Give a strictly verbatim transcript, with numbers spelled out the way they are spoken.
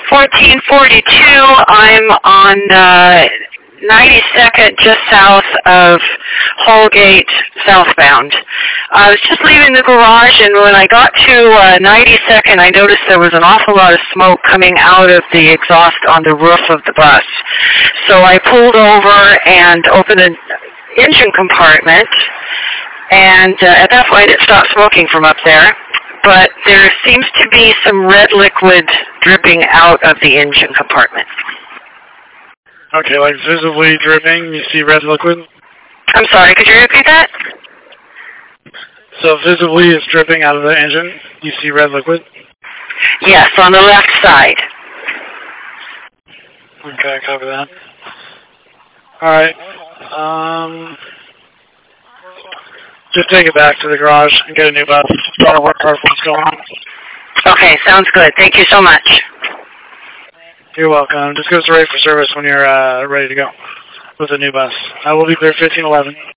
fourteen forty-two, I'm on uh, ninety-second, just south of Holgate, southbound. I was just leaving the garage, and when I got to uh, ninety-second, I noticed there was an awful lot of smoke coming out of the exhaust on the roof of the bus. So I pulled over and opened an engine compartment, and uh, at that point it stopped smoking from up there. But there seems to be some red liquid dripping out of the engine compartment. Okay, like visibly dripping, you see red liquid? I'm sorry, could you repeat that? So visibly it's dripping out of the engine, you see red liquid? Yes, on the left side. Okay, copy that. Alright, um... just take it back to the garage and get a new bus. Try to work hard for what's going on. Okay, sounds good. Thank you so much. You're welcome. Just go straight for service when you're uh, ready to go with a new bus. I will be there fifteen eleven.